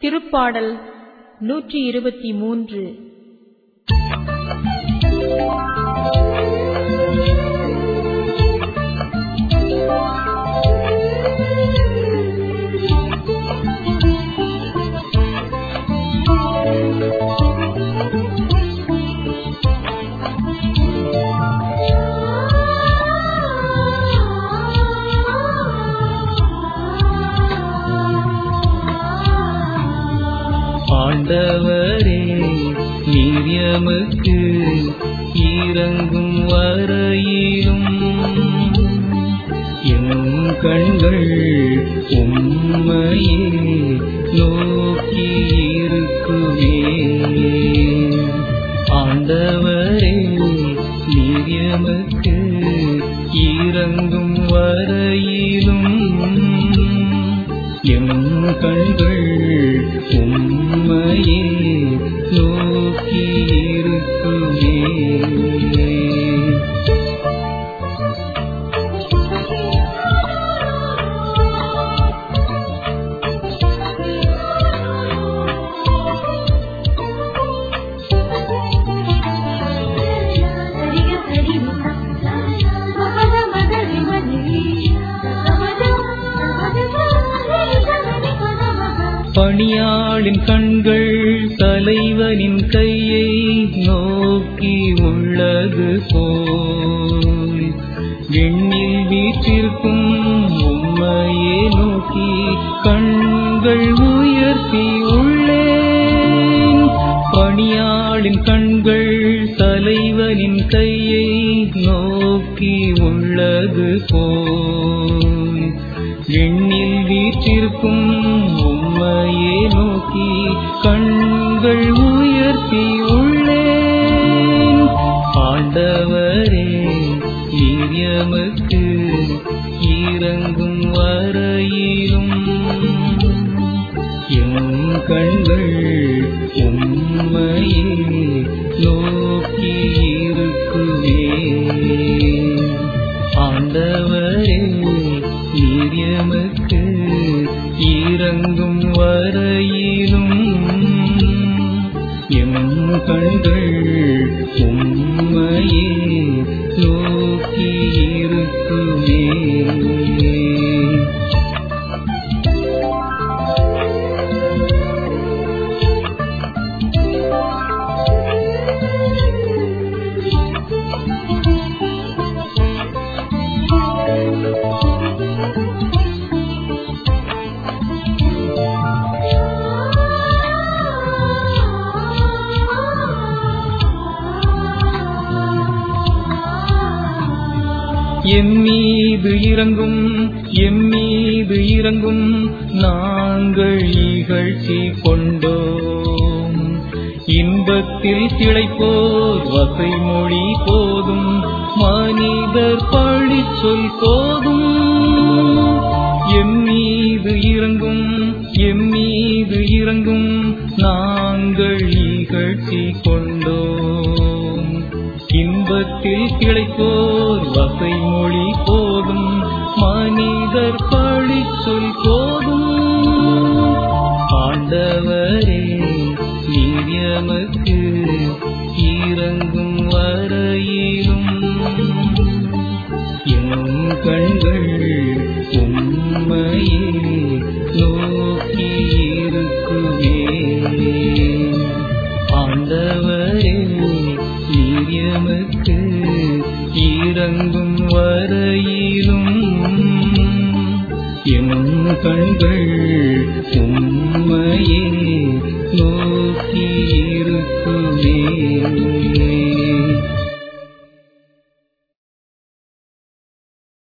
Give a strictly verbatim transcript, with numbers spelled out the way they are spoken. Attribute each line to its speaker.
Speaker 1: திருப்பாடல் நூற்றி இருபத்தி மூன்று.
Speaker 2: ஆண்டவரே, நீர் எமக்கு இரங்கும் வரையிலும் என் கண்கள் உம்மையே நோக்கி இருக்குமே. ஆண்டவரே, நீர் எமக்கு இரங்கும் வரையிலும் என் கண்கள் உம்மையே நோக்கி இருக்குமே. பணியாளின் கண்கள் தலைவனின் கையை நோக்கி உள்ளது போல் விண்ணில் வீற்றிருக்கும் உம்மையே நோக்கி கண்கள் உயர்த்தி உள்ளேன். பணியாளின் கண்கள் தலைவனின் கையை நோக்கி உள்ளது போல் விண்ணில் வீற்றிருக்கும் உம்மையே நோக்கி கண்கள் உயர்த்தி உள்ளேன். ஆண்டவரே, நீர் எமக்கு இரங்கும் வரையிலும் என் கண்கள் உம்மையே நோக்கி இருக்குமே. ஆண்டவரே, நீர் எமக்கு இரங்கும் வரையிலும் என் கண்கள் உம்மையே நோக்கி இருக்குமே. எம் மீது இறங்கும் எம் மீது இறங்கும் நாங்கள் இகழ்ச்சி கொண்டோம். இன்பத்தில் திளைப்போர் வசை மொழி போதும், மனிதர் பழி சொல் போதும். எம் மீது இறங்கும் எம் மீது இறங்கும் நாங்கள் இகழ்ச்சி கொண்டோம். இன்பத்தில் திளைப்போர் வசை மொழி போதும், மனிதர் பழி சொல் போதும். ஆண்டவரே, நீர் எமக்கு இரங்கும் வரையிலும் என் கண்கள் உம்மையே நோக்கி இருக்குமே. ஆண்டவரே, நீர் எமக்கு இரங்கும் வரையிலும் என் கண்கள் உம்மையே நோக்கி இருக்குமே.